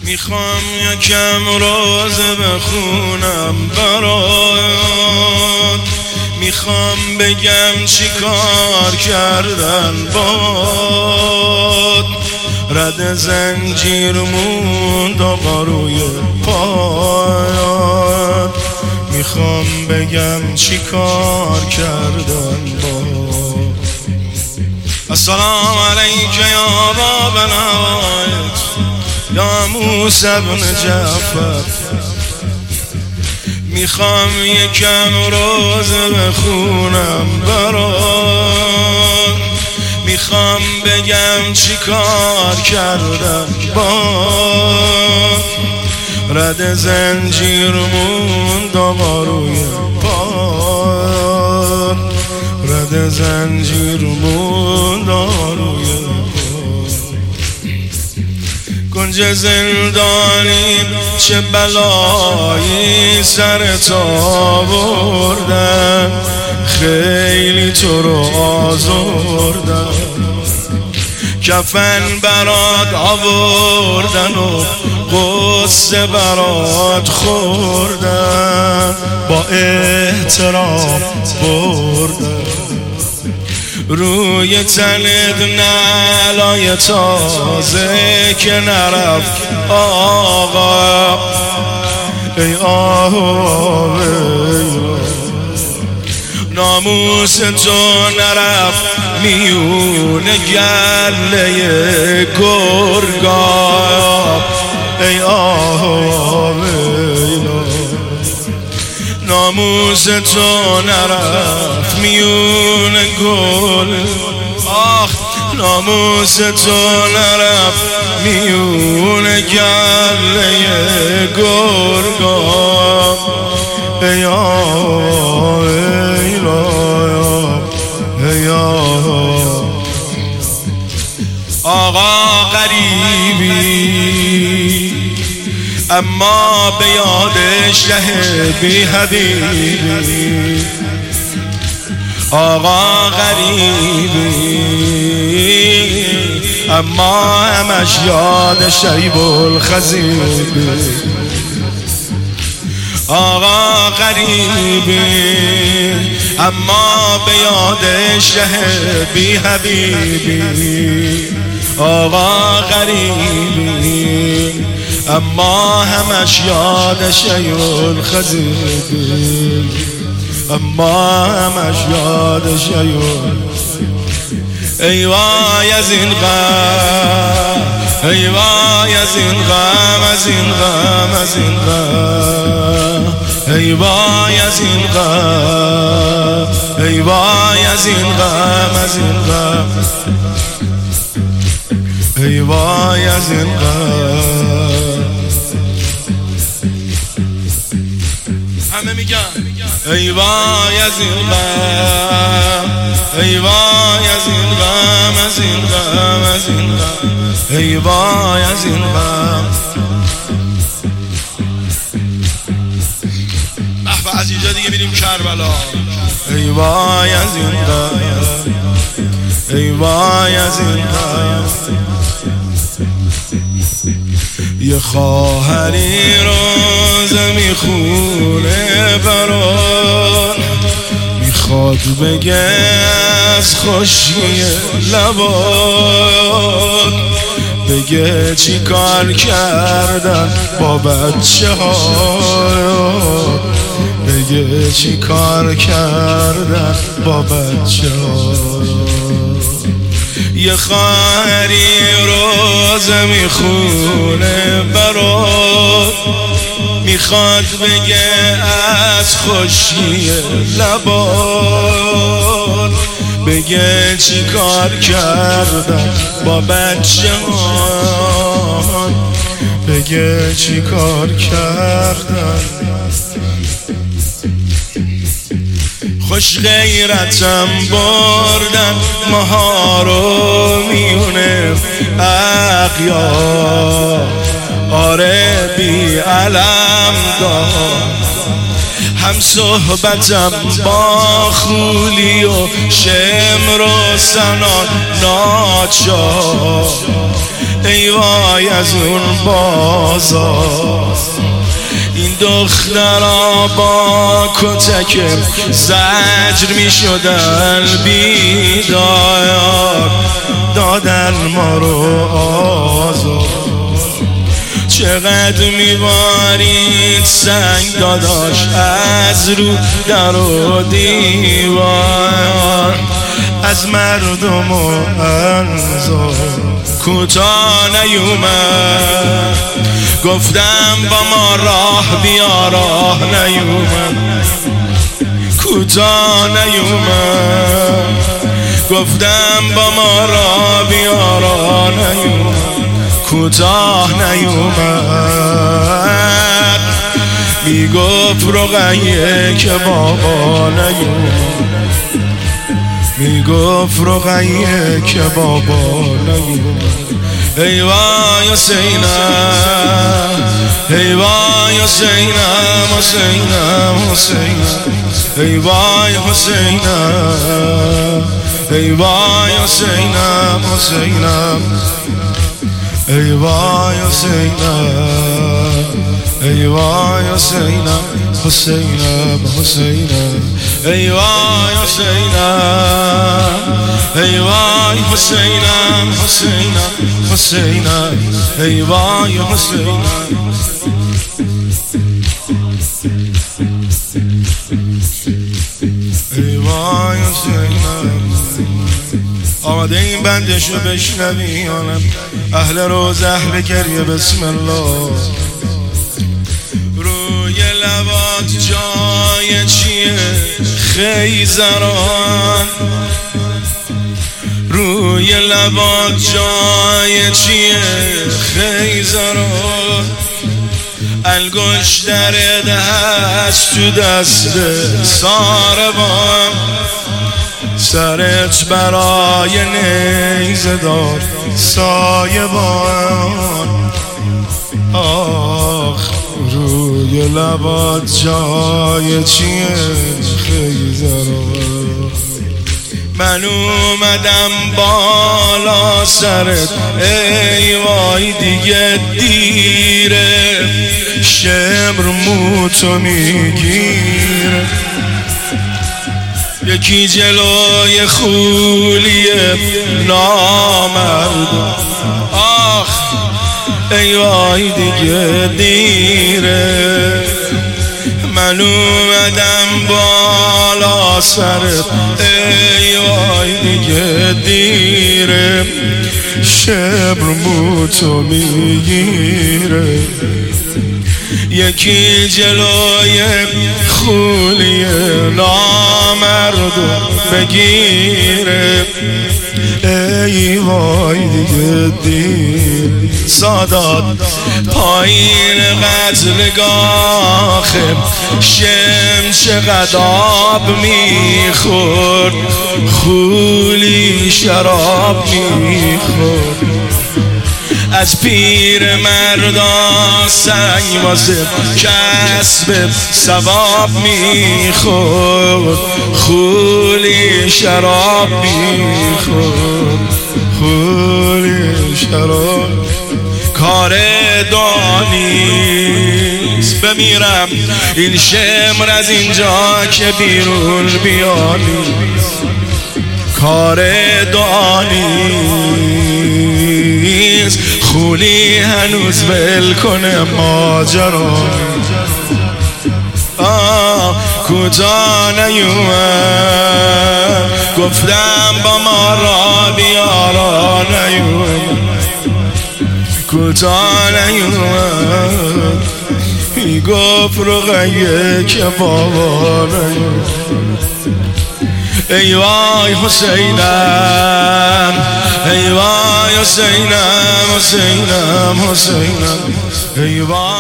میخوام یکم روزه بخونم برات، میخوام بگم چی کار کردن باد. رد زنجیر موند آقا روی پایات، میخوام بگم چی کار کردن باد. السلام علیک یا باب العایت یا موسی بن جعفر. میخوام یکم روزه بخونم برات، میخوام بگم چی کار کردم باد. رد زنجیر موند آقا روی پاد، رد زنجیر موند آقا روی پاد. گنج زندانی چه بلایی سرت آوردن، خیلی تو رو آزردن. کفن برات آوردن و قصه برات خوردن، با احترام بردن. روی تنت نعلای تازه که نرفت آقا. ای آقا ناموس تو نرفت میون گله گرگا. ای آقا ناموس تو نرفت میون گل. آخ ناموس تو نرفت میون گله گرگا. ای آقا غریبی اما به یاد شه بی حبیبی. آقا غریبی اما همش یاد شیب الخزیبی. آقا غریبی اما به یاد شه بی حبیبی. آقا غریبی اما همش یاد شیب الخزیبی. اما همش یاد شیب. ای وای از این غم، ای وای از این غم، از این غم، از این غم. ای وای از این غم، ای وای از این غم، از این غم. ای وای از این غم. همه میگن ای وای از این غم، ای وای از این غم، از این غم، از این غم. ای وای از این غم. به از اینجا دیگه میریم کربلا. ای وای از این غم، ای وای از این غم. یه خواهری روزه میخونه برات، میخواد بگه از خوشی لبات، بگه چی کار کردن با بچه ها، بگه چی کار کردن با بچه ها. یه خواهری روزه میخونه برات، میخواد بگه از خوشی لبات، بگه چی کار کردن با بچه ها، بگه چی کار کردن. خوش غیرتم بردن ماها رو میونه اغیار، آره بی علم دار. هم صحبتم با خولی و شمر و سنا ناچار. ای وای از اون بازار، این دخترها با کتک زجر می شدن بیدار، دادن ما رو آزار. چقدر میبارید سنگ داداش از رو در و دیوار، از مردم و انظار کوتاه نیومد. گفتم با ما راه بیا، راه نیومد. کوتاه نیومد. گفتم با ما راه بیا، راه نیومد. کوتاه نیومد. میگفت رقیه که بابا نیومد. میگفت رقیه که بابا نیومد. ای وای حسینم، ای وای حسینم، حسینم حسینم. ای وای حسینم، ای وای حسینم، حسینم. ای وای حسینم، ای وای حسینم، حسینم حسینم. ای وای حسینم، ای وای حسینم، حسینم حسینم. ای وای حسینم. ای وای حسینم. آمده این بندشو بشنوی آنم اهل روز اهل گریه. بسم الله. روی لبات جای چیه خیزران؟ روی لبات جای چیه خیزران؟ انگشتر دست تو دست ساربان، سرت برای نیزه دار سایبان. آخ روی لبات جای چیه خیزران؟ من اومدم بالا سرت ای وای دیگه دیره، شمر موتو میگیره. یکی جلوی خولیه نامرد، آخ ای وای دیگه دیره. من اومدم بالا سرت ای وای دیگه دیره، شبر موتو میگیره. یکی جلوی خولی نامردو بگیره، ای وای دیگه دیر. سادات پایین قتلگاه شم چقدر آب میخورد، خولی شراب میخورد. از پیر مردا سنگ واسه کسب ثواب میخورد، خولی شراب میخورد، خولی شراب. کار دانیست بمیرم این شمر از اینجا که بیرون بیانی. کار دانیست خولی هنوز ول کنه ماجرا. کوتاه نیومد، گفتم با ما را بیارا نیومد. کوتاه نیومد، میگفت رقیه که بابا نیومد. ای وای حسینم، ای وای حسینم، حسینم حسینم. ای وای